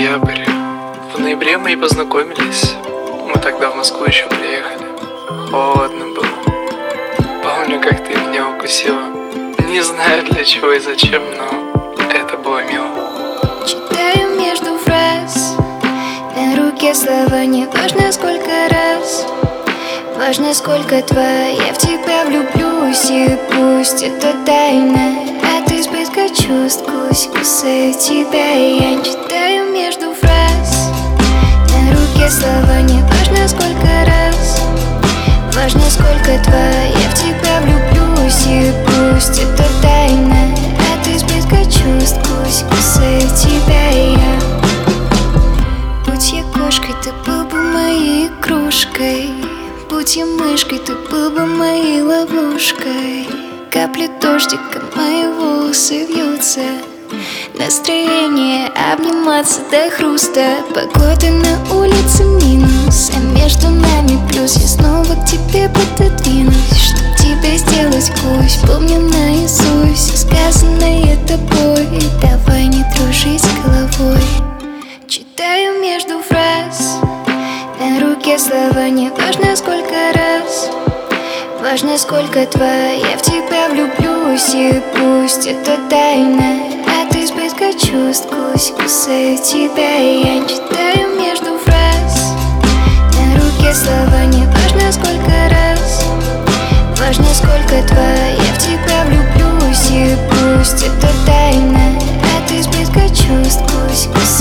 ноябрь. В ноябре мы и познакомились. Мы тогда в Москву еще приехали. Холодно было. Помню, как ты меня укусила. Не знаю для чего и зачем, но это было мило. Читаю между фраз, на руке слова, не важно сколько раз. Важно, сколько твоя в тебя влюблюсь. И пусть это тайна от избытка чувств, кусаю тебя, и я читаю между фраз. На руке слова, не важно сколько раз. Важно, сколько твоя в тебя влюблюсь. И пусть это тайна от избытка чувств, кусаю тебя, и я. Будь я кошкой, ты был бы моей игрушкой. Будь я мышкой, ты был бы моей ловушкой. Капли дождика, мои волосы вьются. Настроение обниматься до хруста. Погода на улице минус, а между нами плюс. Я снова к тебе пододвинусь, чтоб тебя сделать гусь. Помню наизусть сказанное тобой. Давай не дружить с головой. Читаю между фраз, на руке слова, не важно сколько раз. Важно, сколько твоя в тебя влюблюсь. И пусть это тайна от избытка чувств, кусаю тебя, и я читаю между фраз. На руке слова, не важно сколько раз. Важно, сколько твоя в тебя влюблюсь. И пусть это тайна от избытка чувств, кусаю